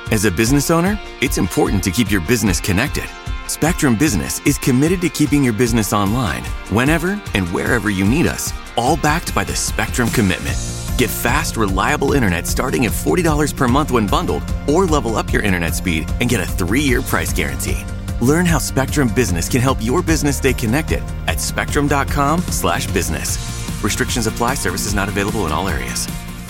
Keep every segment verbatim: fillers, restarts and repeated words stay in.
As a business owner, it's important to keep your business connected. Spectrum Business is committed to keeping your business online whenever and wherever you need us, all backed by the Spectrum Commitment. Get fast, reliable internet starting at forty dollars per month when bundled, or level up your internet speed and get a three-year price guarantee. Learn how Spectrum Business can help your business stay connected at spectrum.com slash business. Restrictions apply. Services not available in all areas.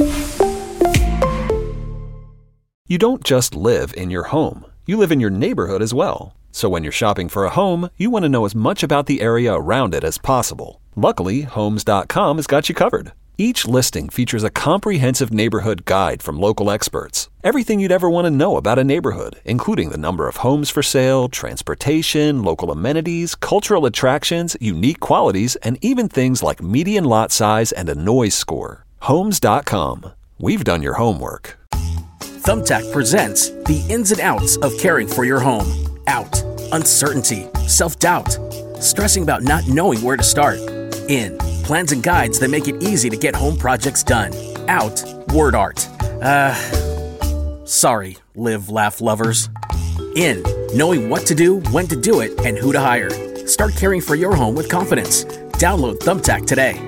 You don't just live in your home. You live in your neighborhood as well. So when you're shopping for a home, you want to know as much about the area around it as possible. Luckily, Homes dot com has got you covered. Each listing features a comprehensive neighborhood guide from local experts. Everything you'd ever want to know about a neighborhood, including the number of homes for sale, transportation, local amenities, cultural attractions, unique qualities, and even things like median lot size and a noise score. Homes dot com. We've done your homework. Thumbtack presents the ins and outs of caring for your home. Out, uncertainty, self-doubt, stressing about not knowing where to start. In, plans and guides that make it easy to get home projects done. Out, word art. Uh, sorry, live, laugh lovers. In, knowing what to do, when to do it, and who to hire. Start caring for your home with confidence. Download Thumbtack today.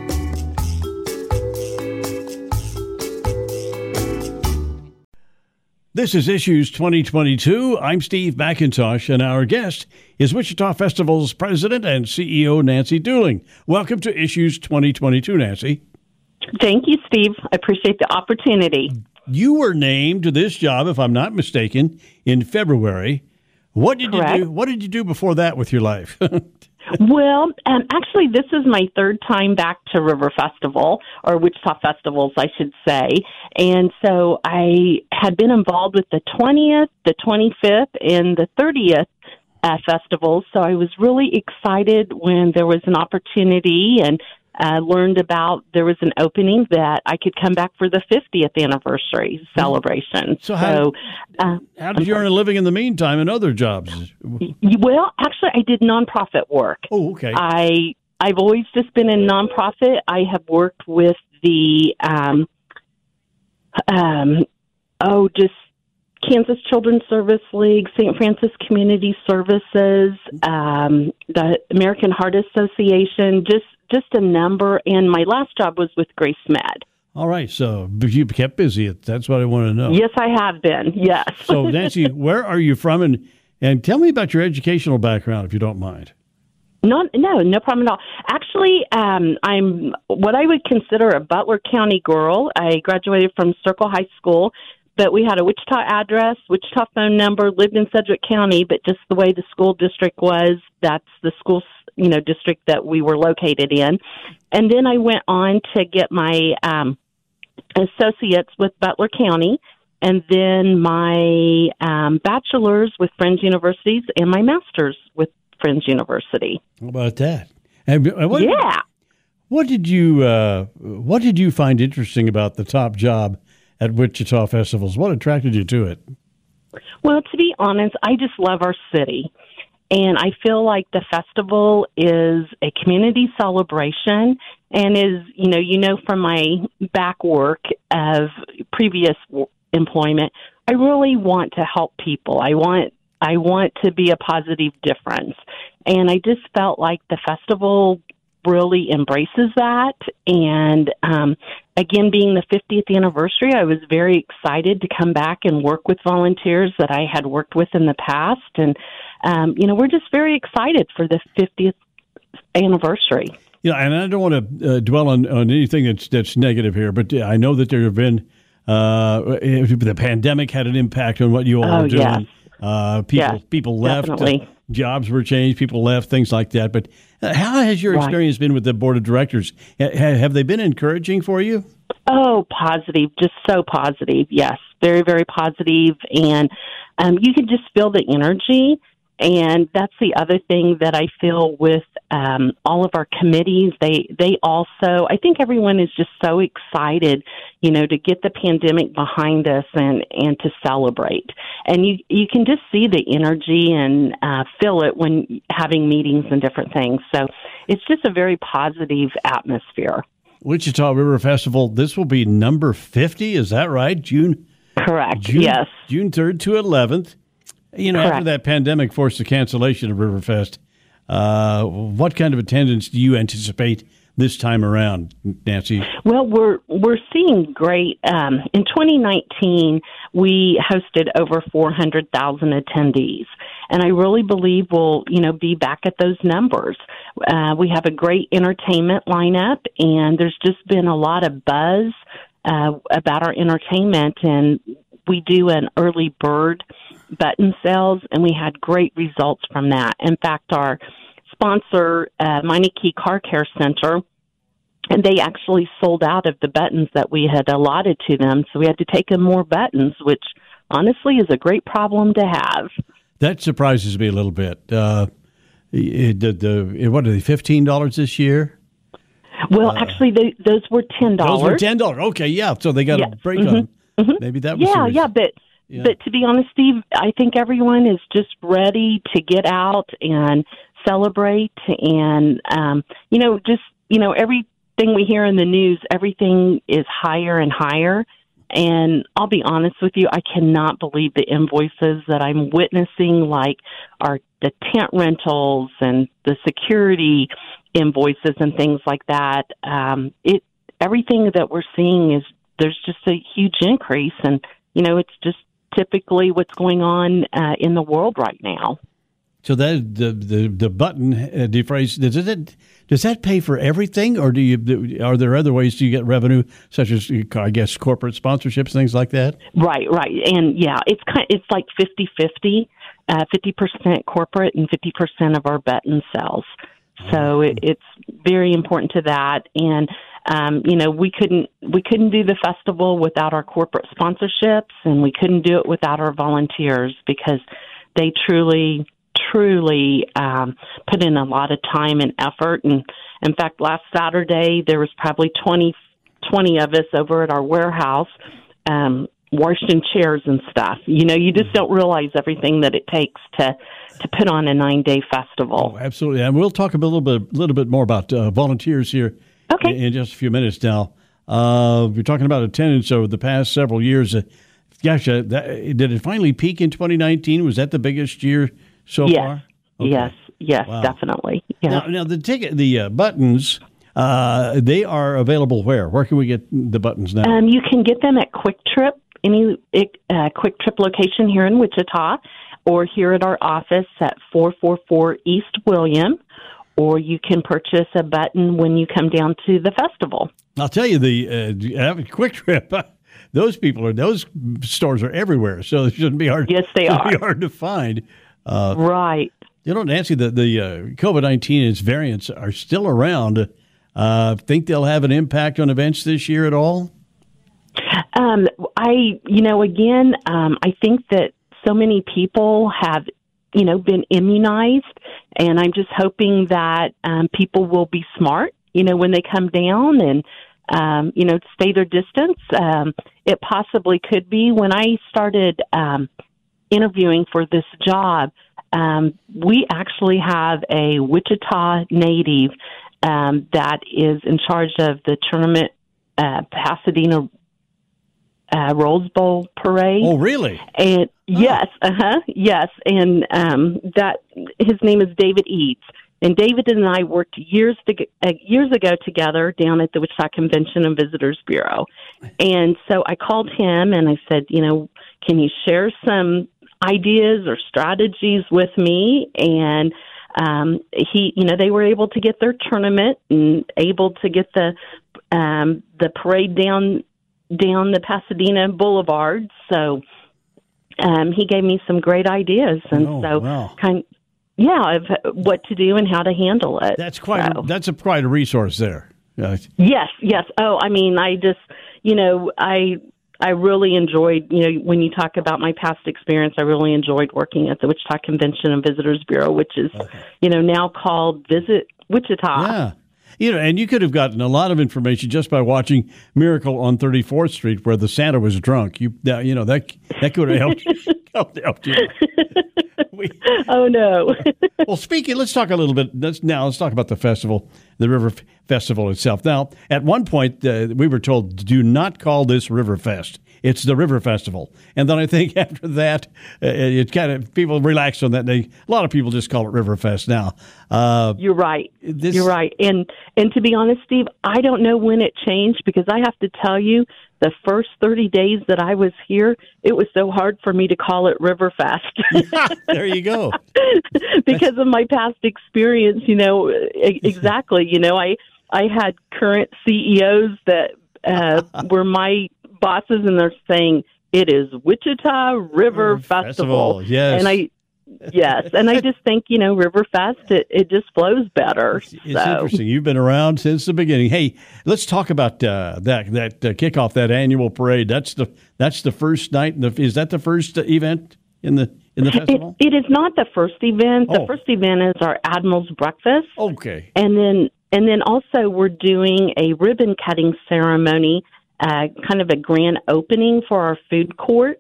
This is Issues twenty twenty-two. I'm Steve McIntosh, and our guest is Wichita Festival's president and C E O, Nancy Duehling. Welcome to Issues twenty twenty-two, Nancy. Thank you, Steve. I appreciate the opportunity. You were named to this job, if I'm not mistaken, in February. What did Correct. you do? What did you do before that with your life? Well, um, actually, this is my third time back to River Festival, or Wichita Festivals, I should say. And so I had been involved with the twentieth, the twenty-fifth, and the thirtieth uh, festivals. So I was really excited when there was an opportunity and uh, learned about there was an opening that I could come back for the fiftieth anniversary celebration. So how, so, uh, how did you earn a living in the meantime in other jobs? Well, actually, I did nonprofit work. Oh, okay. I, I've always just been in nonprofit. I have worked with the, um, um, oh, just Kansas Children's Service League, Saint Francis Community Services, um, the American Heart Association, just, just a number. And my last job was with Grace Med. All right. So you kept busy. That's what I want to know. Yes, I have been. Yes. So, Nancy, where are you from? And, and tell me about your educational background, if you don't mind. No, no, no problem at all. Actually, um, I'm what I would consider a Butler County girl. I graduated from Circle High School, but we had a Wichita address, Wichita phone number, lived in Sedgwick County, but just the way the school district was, that's the school, you know, district that we were located in. And then I went on to get my um, associates with Butler County, and then my um, bachelor's with Friends Universities and my master's with Friends University. How about that? And, and what, yeah. What did you uh, What did you find interesting about the top job at Wichita Festivals? What attracted you to it? Well, to be honest, I just love our city. And I feel like the festival is a community celebration and is, you know, you know, from my back work of previous employment, I really want to help people. I want I want to be a positive difference. And I just felt like the festival really embraces that. And um, again, being the fiftieth anniversary, I was very excited to come back and work with volunteers that I had worked with in the past. And, um, you know, we're just very excited for the fiftieth anniversary. Yeah, and I don't want to uh, dwell on, on anything that's that's negative here, but I know that there have been uh, the pandemic had an impact on what you all oh, are doing. Yes. Uh, people yes, people left, uh, jobs were changed, people left, things like that. But uh, how has your right. experience been with the board of directors? H- have they been encouraging for you? Oh, positive, just so positive. Yes, very, very positive. And um, you can just feel the energy. And that's the other thing that I feel with um, all of our committees. They they also, I think everyone is just so excited, you know, to get the pandemic behind us and, and to celebrate. And you you can just see the energy and uh, feel it when having meetings and different things. So it's just a very positive atmosphere. Wichita River Festival, this will be number fifty, is that right? June Correct, June, yes. June third to eleventh. You know, Correct. After that pandemic forced the cancellation of Riverfest, uh, what kind of attendance do you anticipate this time around, Nancy? Well, we're we're seeing great. Um, in twenty nineteen, we hosted over four hundred thousand attendees, and I really believe we'll, you know, be back at those numbers. Uh, we have a great entertainment lineup, and there's just been a lot of buzz uh, about our entertainment, and we do an early bird button sales, and we had great results from that. In fact, our sponsor, uh, Meineke Car Care Center, and they actually sold out of the buttons that we had allotted to them, so we had to take in more buttons, which honestly is a great problem to have. That surprises me a little bit. Uh, it, the, the, what are they, fifteen dollars this year? Well, uh, actually, they, those were ten dollars. Those were ten dollars. Okay, yeah, so they got yes. a break mm-hmm. on them. Mm-hmm. Maybe that was Yeah, serious. yeah, but yeah. But to be honest, Steve, I think everyone is just ready to get out and celebrate, and um, you know, just you know, everything we hear in the news, everything is higher and higher. And I'll be honest with you, I cannot believe the invoices that I'm witnessing, like our the tent rentals and the security invoices and things like that. Um, it everything that we're seeing is there's just a huge increase, and you know, it's just typically what's going on uh, in the world right now. So that the the the button uh, defrayed, does it does that pay for everything, or do you are there other ways you get revenue, such as I guess corporate sponsorships, things like that? Right, right, and yeah, it's kind it's like fifty-fifty, uh, fifty percent corporate and fifty percent of our button sales. So it, it's very important to that, and um, you know, we couldn't we couldn't do the festival without our corporate sponsorships, and we couldn't do it without our volunteers, because they truly. truly um, put in a lot of time and effort. And in fact, last Saturday, there was probably twenty, twenty of us over at our warehouse um, washing chairs and stuff. You know, you just don't realize everything that it takes to, to put on a nine-day festival. Oh, absolutely. And we'll talk a little bit, little bit more about uh, volunteers here okay. in, in just a few minutes now. Uh, we're talking about attendance over the past several years. Uh, gosh, uh, that, did it finally peak in twenty nineteen? Was that the biggest year so yes. far? Okay. Yes, yes, wow. definitely. Yeah. Now, now the ticket, the uh, buttons, uh, they are available where? Where can we get the buttons now? Um, you can get them at Quick Trip, any uh, Quick Trip location here in Wichita, or here at our office at four forty-four East William, or you can purchase a button when you come down to the festival. I'll tell you, the uh, Quick Trip, those people are, those stores are everywhere, so it shouldn't be hard. Yes, they shouldn't are. be hard to find. Uh, right. You know, Nancy, the, the uh, COVID nineteen and its variants are still around. Uh, think they'll have an impact on events this year at all? Um, I, you know, again, um, I think that so many people have, you know, been immunized, and I'm just hoping that um, people will be smart, you know, when they come down and, um, you know, stay their distance. Um, it possibly could be. When I started um, interviewing for this job, um, we actually have a Wichita native um, that is in charge of the tournament uh, Pasadena uh, Rose Bowl parade. Oh, really? And oh. yes, uh huh, yes, and um, that his name is David Eads. And David and I worked years to, uh, years ago together down at the Wichita Convention and Visitors Bureau. And so I called him and I said, you know, can you share some ideas or strategies with me? And um, he, you know, they were able to get their tournament and able to get the um, the parade down down the Pasadena Boulevard. So um, he gave me some great ideas, and oh, so wow. kind. Yeah, of what to do and how to handle it. That's quite. So. A, that's a quite a resource there. Uh, yes, yes. Oh, I mean, I just, you know, I I really enjoyed, you know, when you talk about my past experience, I really enjoyed working at the Wichita Convention and Visitors Bureau, which is, okay. you know, now called Visit Wichita. Yeah. You know, and you could have gotten a lot of information just by watching Miracle on thirty-fourth Street, where the Santa was drunk. You, that, you know, that that could have helped you. helped, helped you. we, oh no. Well, speaking, let's talk a little bit. Let's, now, let's talk about the festival, the River Festival itself. Now, at one point, uh, we were told, "Do not call this River Fest. it's the River Festival. And then I think after that, uh, it kind of people relax on that. They, a lot of people just call it River Fest now. Uh, You're right. this- You're right. And and to be honest, Steve, I don't know when it changed because I have to tell you, the first thirty days that I was here, it was so hard for me to call it River Fest. There you go. Because of my past experience, you know, e- exactly. You know, I I had current C E Os that uh, were my bosses, and they're saying it is Wichita River Festival. Festival, yes. And I, yes, and I just think, you know, River Fest, it, it just flows better. It's so. interesting. You've been around since the beginning. Hey, let's talk about uh, that that uh, kickoff, that annual parade. That's the that's the first night. In the, is that the first uh, event in the in the It, festival? it is not the first event. Oh. The first event is our Admiral's Breakfast. Okay. And then and then also we're doing a ribbon cutting ceremony, uh, kind of a grand opening for our food court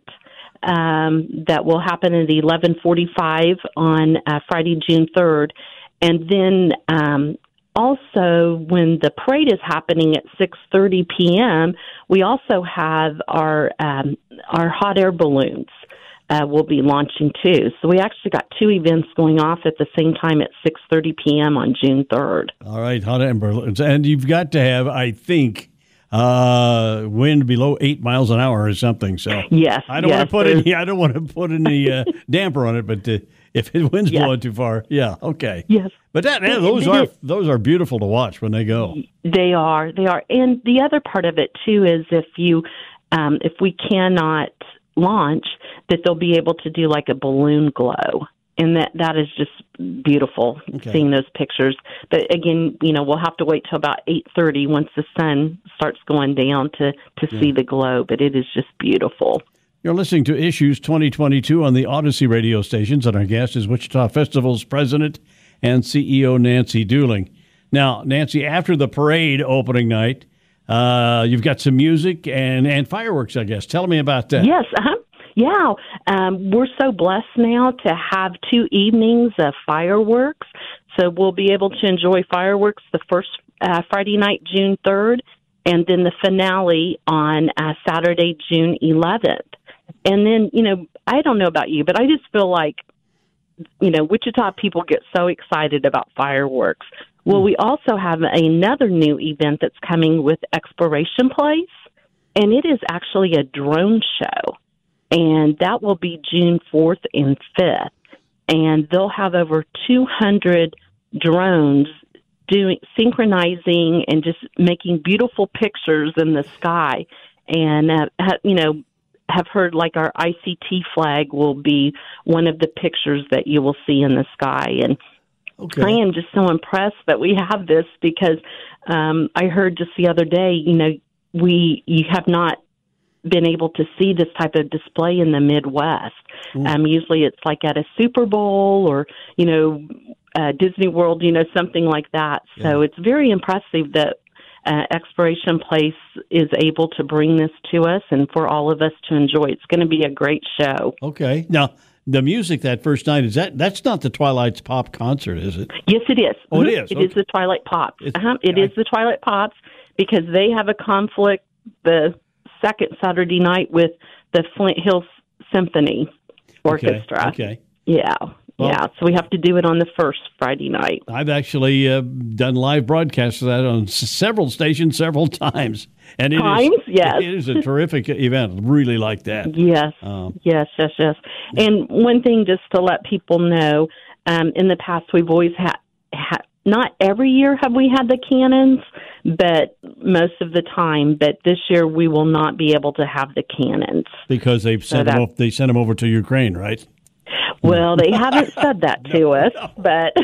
um, that will happen at eleven forty-five on uh, Friday, June third. And then um, also when the parade is happening at six thirty p.m., we also have our um, our hot air balloons. Uh, will be launching too. So we actually got two events going off at the same time at six thirty p.m. on June third. All right, hot air balloons, and you've got to have, I think, uh, wind below eight miles an hour or something. So Yes, I don't yes, want to put there's- any. I don't want to put any uh, damper on it, but uh, if it wind's Yes. blowing too far, yeah, okay. Yes. But that yeah, those are those are beautiful to watch when they go. They are. They are. And the other part of it too is if you, um, if we cannot launch, that they'll be able to do like a balloon glow. And that, that is just beautiful, Okay. seeing those pictures. But again, you know, we'll have to wait till about eight thirty once the sun starts going down to, to see the glow. But it is just beautiful. You're listening to Issues twenty twenty-two on the Odyssey radio stations, and our guest is Wichita Festival's president and C E O Nancy Dooling. Now, Nancy, after the parade opening night, uh, you've got some music and, and fireworks, I guess. Tell me about that. Yes, uh-huh. Yeah. Um, we're so blessed now to have two evenings of fireworks. So we'll be able to enjoy fireworks the first uh, Friday night, June third, and then the finale on uh, Saturday, June eleventh. And then, you know, I don't know about you, but I just feel like, you know, Wichita people get so excited about fireworks. Well, we also have another new event that's coming with Exploration Place, and it is actually a drone show, and that will be June fourth and fifth. And they'll have over two hundred drones doing synchronizing and just making beautiful pictures in the sky. And, uh, ha- you know, have heard like our I C T flag will be one of the pictures that you will see in the sky. And Okay. I am just so impressed that we have this because um, I heard just the other day, you know, we you have not been able to see this type of display in the Midwest. Um, usually it's like at a Super Bowl or, you know, uh, Disney World, you know, something like that. So it's very impressive that uh, Exploration Place is able to bring this to us and for all of us to enjoy. It's going to be a great show. Okay. Now, the music that first night, is that that's not the Twilight's Pop concert, is it? Yes, it is. Oh, it Mhm. is? It Okay. is the Twilight Pops. It's- Uh-huh. It I- is the Twilight Pops because they have a conflict the second Saturday night with the Flint Hills Symphony Orchestra. Okay. okay. Yeah. Well- yeah. So we have to do it on the first Friday night. I've actually uh, done live broadcasts of that on s- several stations several times. And it is- Times? Yes. It is a terrific event. Really like that. Yes, Um, yes, yes, yes. And one thing, just to let people know, um, in the past we've always had, ha- not every year have we had the cannons, but most of the time. But this year we will not be able to have the cannons. Because they've sent that- them o- they sent them over to Ukraine, right? Well, they haven't said that to us, but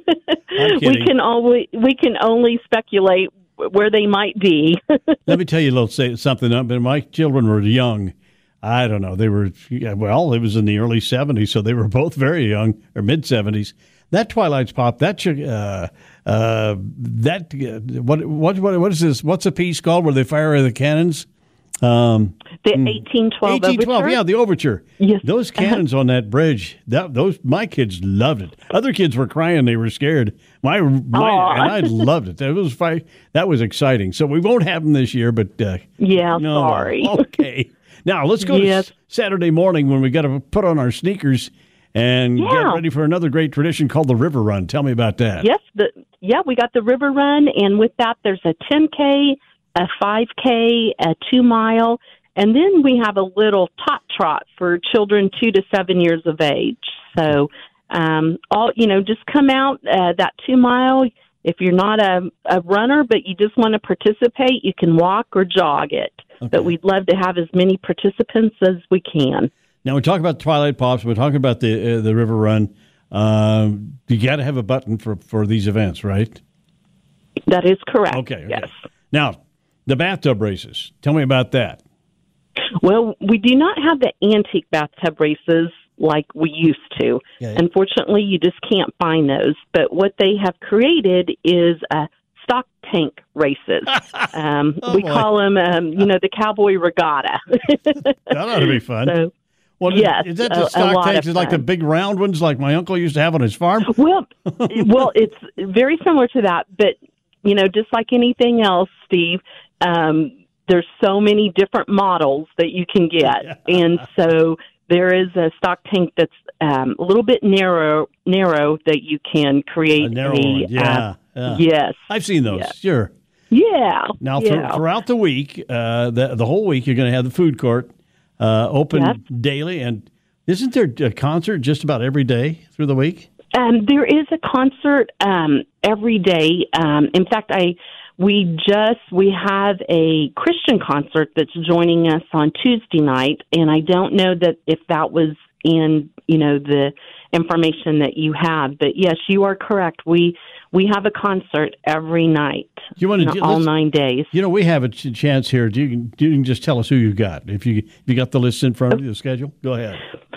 we kidding. can only we can only speculate where they might be. Let me tell you a little say something. uh, But my children were young. I don't know. They were yeah, well. It was in the early seventies, so they were both very young, or mid seventies. That Twilight's Pop. That should, uh, uh, that uh, what what what what is this? What's a piece called where they fire the cannons? Um, The eighteen twelve eighteen twelve. overture? Yeah, the overture. Yes. Those cannons on that bridge. That those my kids loved it. Other kids were crying. They were scared. My my Aw. and I loved it. That was fi- that was exciting. So we won't have them this year, but uh, Yeah, no, sorry. Okay. Now, let's go Yes. to Saturday morning when we got to put on our sneakers and Yeah. get ready for another great tradition called the River Run. Tell me about that. Yes, the yeah, we got the River Run, and with that, there's a ten K, a five K, a two mile, and then we have a little tot trot for children two to seven years of age. So, um, all you know, just come out uh, that two mile. If you're not a, a runner, but you just want to participate, you can walk or jog it. Okay. But we'd love to have as many participants as we can. Now, we talk about Twilight Pops. We're talking about the uh, the River Run. Um, you got to have a button for, for these events, right? That is correct. Okay, okay. Yes. Now, the bathtub races. Tell me about that. Well, we do not have the antique bathtub races like we used to. Yeah. Unfortunately, you just can't find those. But what they have created is a stock tank races. Um, Oh, we boy. call them, um, you know, the cowboy regatta. That ought to be fun. So, well, yes, is that a- the a stock lot tanks? of Is like the fun. big round ones like my uncle used to have on his farm? well, well, it's very similar to that, but you know, just like anything else, Steve, um, there's so many different models that you can get, and so there is a stock tank that's um, a little bit narrow, narrow that you can create. A narrow one, yeah, uh, yeah. Yes. I've seen those, Yeah. sure. Yeah. Now, th- yeah. throughout the week, uh, the, the whole week, you're going to have the food court uh, open Yep. daily. And isn't there a concert just about every day through the week? Um, there is a concert um, every day. Um, in fact, I we just we have a Christian concert that's joining us on Tuesday night, and I don't know that if that was in you know the information that you have, but yes, you are correct. We we have a concert every night, You want to you know, all nine days. You know, we have a ch- chance here. Do you, you can just tell us who you've got. If you if you got the list in front of you, the schedule, go ahead.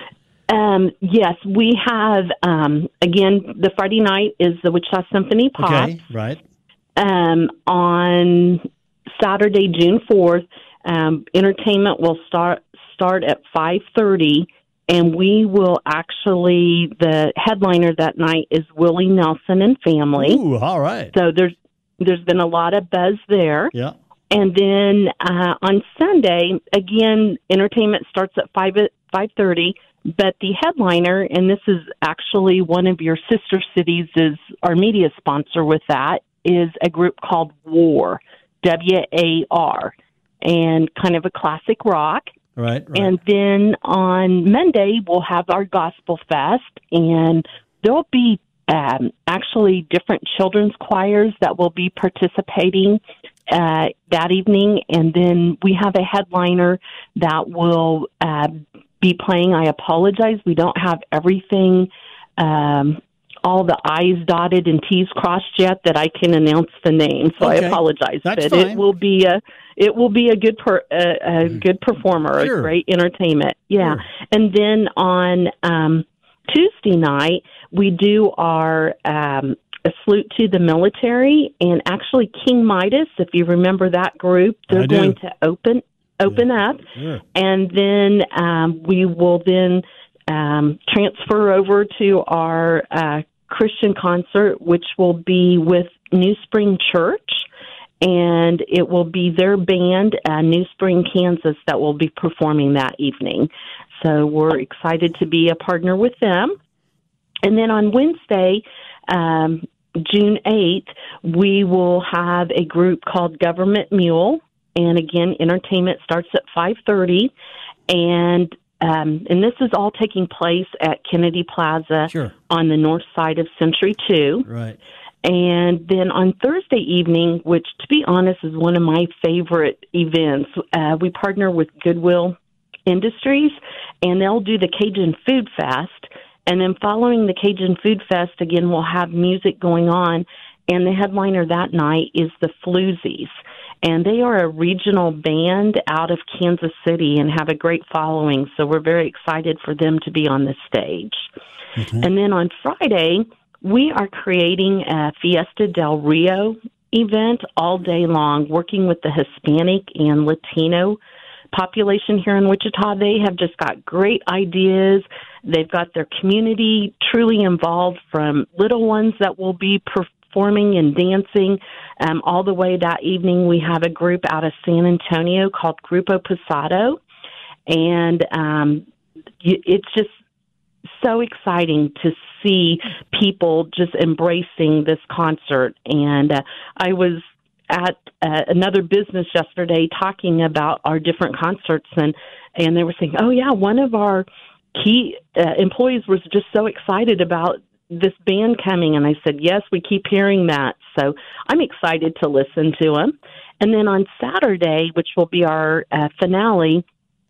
Um, yes, we have um, again the Friday night is the Wichita Symphony Pop. Okay, right. Um, on Saturday, June fourth, um, entertainment will start start at five thirty, and we will actually the headliner that night is Willie Nelson and Family. Ooh, all right. So there's there's been a lot of buzz there. Yeah. And then uh, on Sunday, again, entertainment starts at five at five thirty. But the headliner, and this is actually one of your sister cities, is our media sponsor with that, is a group called WAR, W A R, and kind of a classic rock. Right, right. And then on Monday, we'll have our Gospel Fest, and there'll be um, actually different children's choirs that will be participating uh, that evening. And then we have a headliner that will uh, be playing. I apologize, we don't have everything, um, all the I's dotted and T's crossed yet that I can announce the name. So Okay. I apologize, That's but fine. it will be a it will be a good per, a, a good performer, Sure. a great entertainment. Yeah, Sure. and then on um, Tuesday night we do our um, a salute to the military, and actually King Midas, if you remember that group, they're I do. going to open open up, Sure. and then um, we will then um, transfer over to our uh, Christian concert, which will be with New Spring Church, and it will be their band, uh, New Spring, Kansas, that will be performing that evening. So we're excited to be a partner with them. And then on Wednesday, um, June eighth, we will have a group called Government Mule. And again, entertainment starts at five thirty, and um, and this is all taking place at Kennedy Plaza Sure. on the north side of Century Two. Right. And then on Thursday evening, which to be honest is one of my favorite events, uh, we partner with Goodwill Industries, and they'll do the Cajun Food Fest. And then following the Cajun Food Fest, again, we'll have music going on. And the headliner that night is the Floozies. And they are a regional band out of Kansas City and have a great following. So we're very excited for them to be on the stage. Okay. And then on Friday, we are creating a Fiesta del Rio event all day long, working with the Hispanic and Latino population here in Wichita. They have just got great ideas. They've got their community truly involved, from little ones that will be performing and dancing um, all the way that evening. We have a group out of San Antonio called Grupo Posado. And um, it's just so exciting to see people just embracing this concert. And uh, I was at uh, another business yesterday talking about our different concerts, and, and they were saying, oh, yeah, one of our key uh, employees was just so excited about this band coming. And I said, yes, we keep hearing that. So I'm excited to listen to them. And then on Saturday, which will be our uh, finale,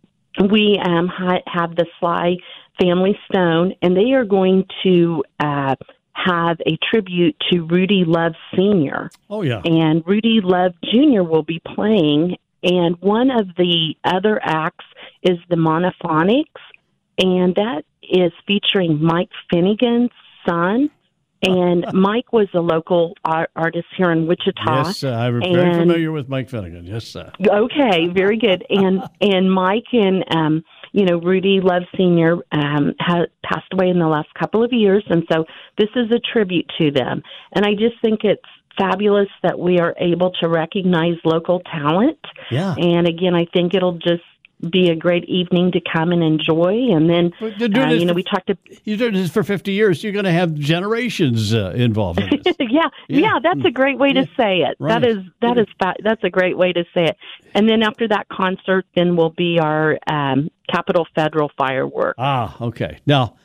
we um, ha- have the Sly Family Stone, and they are going to uh, have a tribute to Rudy Love Senior Oh, yeah. And Rudy Love Junior will be playing, and one of the other acts is the Monophonics, and that is featuring Mike Finnegan's son. And Mike was a local art- artist here in Wichita. Yes, uh, I'm very and, familiar with Mike Finnegan. Yes, sir. Okay, very good. And and Mike and um, you know Rudy Love Senior um, ha- passed away in the last couple of years, and so this is a tribute to them. And I just think it's fabulous that we are able to recognize local talent. Yeah. And again, I think it'll just be a great evening to come and enjoy. And then, uh, you know, for, we talked to... You're doing this for fifty years. You're going to have generations uh, involved in this. yeah, yeah, yeah, that's a great way to yeah. say it. Right. That is, that is, fa- that's a great way to say it. And then after that concert, then will be our um, Capitol Federal fireworks. Ah, okay. Now,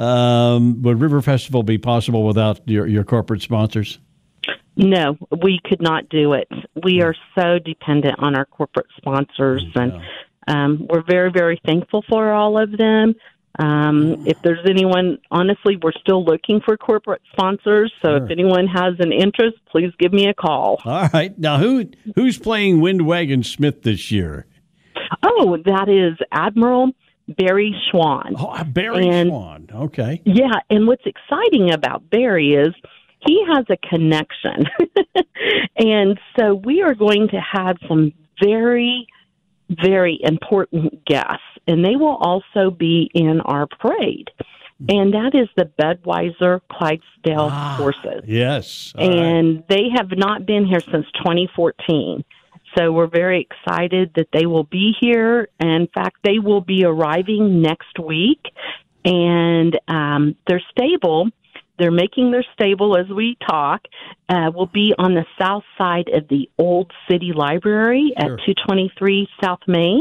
um, would River Festival be possible without your, your corporate sponsors? No, we could not do it. We are so dependent on our corporate sponsors, yeah. and Um, we're very, very thankful for all of them. Um, if there's anyone, honestly, we're still looking for corporate sponsors. So sure. if anyone has an interest, please give me a call. All right. Now, who who's playing Windwagon Smith this year? Oh, that is Admiral Barry Schwann. Oh, Barry and, Schwann. Okay. Yeah, and what's exciting about Barry is he has a connection. And so we are going to have some very very important guests, and they will also be in our parade. And that is the Budweiser Clydesdale ah, horses. Yes. And right. they have not been here since twenty fourteen. So we're very excited that they will be here. In fact, they will be arriving next week. And um, their stable, they're making their stable as we talk, uh, will be on the south side of the Old City Library sure. at two twenty-three South Main.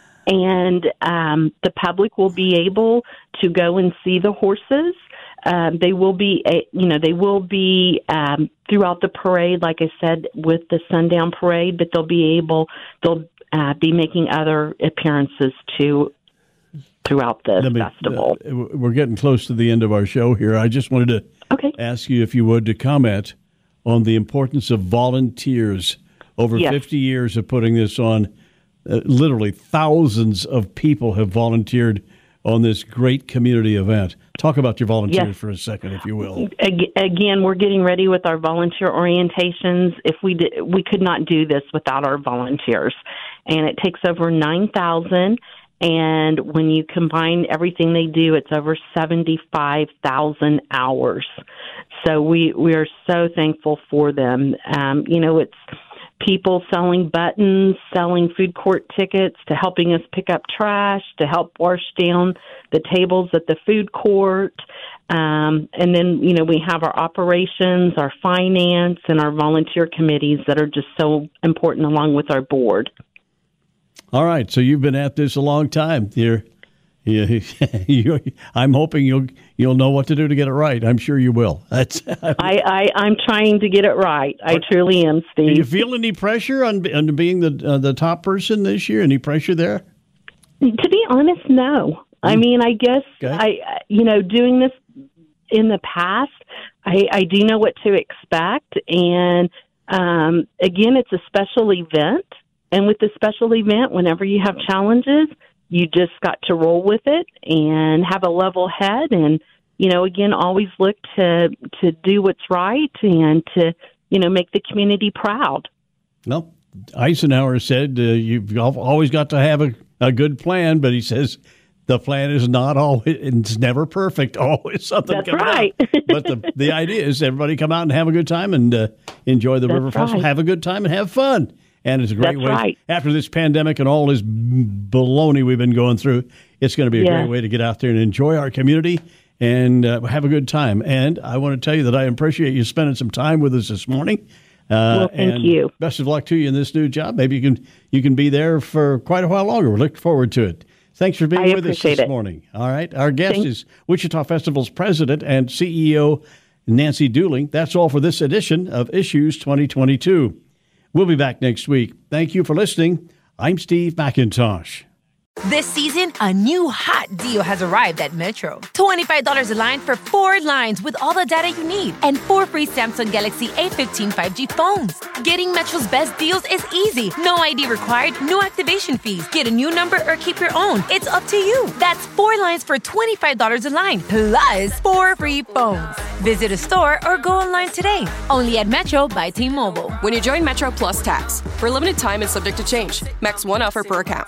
And um, the public will be able to go and see the horses. Um, they will be, a, you know, they will be um, throughout the parade, like I said, with the Sundown Parade, but they'll be able, they'll uh, be making other appearances too throughout the me, festival. Uh, we're getting close to the end of our show here. I just wanted to okay. ask you, if you would, to comment on the importance of volunteers. Over yes. fifty years of putting this on, uh, literally thousands of people have volunteered on this great community event. Talk about your volunteers yes. for a second, if you will. Again, we're getting ready with our volunteer orientations. If we did, we could not do this without our volunteers, and it takes over nine thousand. And when you combine everything they do, it's over seventy-five thousand hours. So we, we are so thankful for them. Um, you know, it's people selling buttons, selling food court tickets, to helping us pick up trash, to help wash down the tables at the food court. Um, and then, you know, we have our operations, our finance, and our volunteer committees that are just so important, along with our board. All right, so you've been at this a long time. You're, you, you, I'm hoping you'll you'll know what to do to get it right. I'm sure you will. That's. I, I I'm trying to get it right. I truly am, Steve. Do you feel any pressure on on being the uh, the top person this year? Any pressure there? To be honest, no. I mean, I guess okay. I you know doing this in the past, I, I do know what to expect, and um, again, it's a special event. And with the special event, whenever you have challenges, you just got to roll with it and have a level head. And, you know, again, always look to to do what's right and to, you know, make the community proud. Well, Eisenhower said uh, you've always got to have a, a good plan, but he says the plan is not always, it's never perfect. Always something That's comes right. out. But the, the idea is everybody come out and have a good time and uh, enjoy the That's River Festival. right. Have a good time and have fun. And it's a great That's way, right. after this pandemic and all this baloney we've been going through, it's going to be a Yeah. great way to get out there and enjoy our community and uh, have a good time. And I want to tell you that I appreciate you spending some time with us this morning. Uh, Well, thank and you. Best of luck to you in this new job. Maybe you can you can be there for quite a while longer. We look forward to it. Thanks for being I with us appreciate this it. morning. All right. Our guest Thank- is Wichita Festival's president and C E O, Nancy Dooling. That's all for this edition of Issues twenty twenty-two. We'll be back next week. Thank you for listening. I'm Steve McIntosh. This season, a new hot deal has arrived at Metro. twenty-five dollars a line for four lines with all the data you need and four free Samsung Galaxy A fifteen five G phones. Getting Metro's best deals is easy. No I D required, no activation fees. Get a new number or keep your own. It's up to you. That's four lines for twenty-five dollars a line, plus four free phones. Visit a store or go online today. Only at Metro by T-Mobile. When you join Metro Plus Tax, for a limited time and subject to change. Max one offer per account.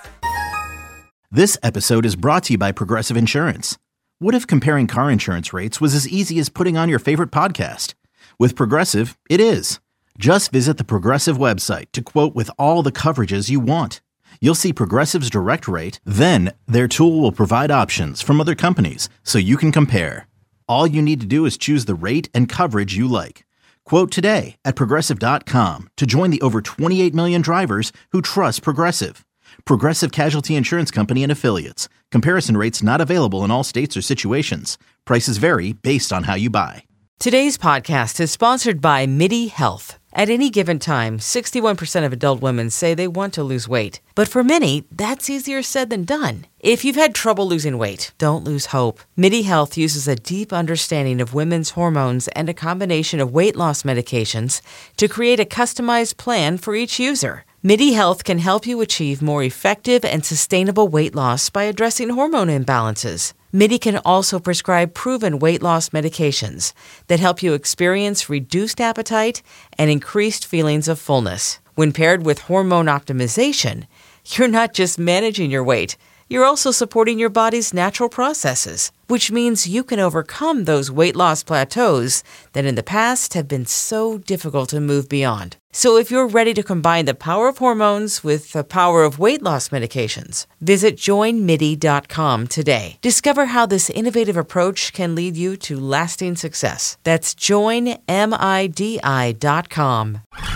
This episode is brought to you by Progressive Insurance. What if comparing car insurance rates was as easy as putting on your favorite podcast? With Progressive, it is. Just visit the Progressive website to quote with all the coverages you want. You'll see Progressive's direct rate, then their tool will provide options from other companies so you can compare. All you need to do is choose the rate and coverage you like. Quote today at Progressive dot com to join the over twenty-eight million drivers who trust Progressive. Progressive Casualty Insurance Company and Affiliates. Comparison rates not available in all states or situations. Prices vary based on how you buy. Today's podcast is sponsored by MIDI Health. At any given time, sixty-one percent of adult women say they want to lose weight. But for many, that's easier said than done. If you've had trouble losing weight, don't lose hope. MIDI Health uses a deep understanding of women's hormones and a combination of weight loss medications to create a customized plan for each user. MIDI Health can help you achieve more effective and sustainable weight loss by addressing hormone imbalances. MIDI can also prescribe proven weight loss medications that help you experience reduced appetite and increased feelings of fullness. When paired with hormone optimization, you're not just managing your weight, you're also supporting your body's natural processes, which means you can overcome those weight loss plateaus that in the past have been so difficult to move beyond. So if you're ready to combine the power of hormones with the power of weight loss medications, visit join midi dot com today. Discover how this innovative approach can lead you to lasting success. That's join midi dot com.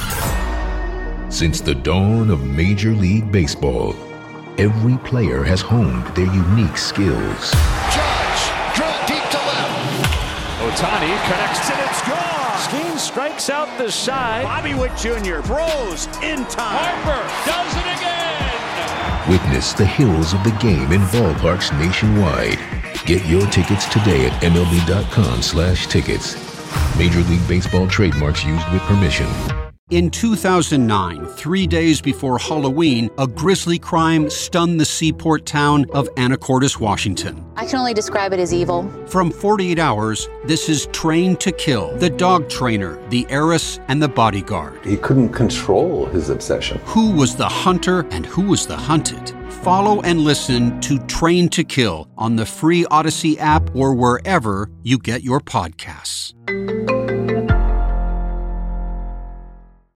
Since the dawn of Major League Baseball, every player has honed their unique skills. Judge, drill deep to left. Ohtani connects and it's gone. Skeen strikes out the side. Bobby Witt Junior throws in time. Harper does it again. Witness the hills of the game in ballparks nationwide. Get your tickets today at M L B dot com slash tickets. Major League Baseball trademarks used with permission. In two thousand nine, three days before Halloween, a grisly crime stunned the seaport town of Anacortes, Washington. I can only describe it as evil. From forty-eight hours, this is Train to Kill, the dog trainer, the heiress, and the bodyguard. He couldn't control his obsession. Who was the hunter and who was the hunted? Follow and listen to Train to Kill on the free Odyssey app or wherever you get your podcasts.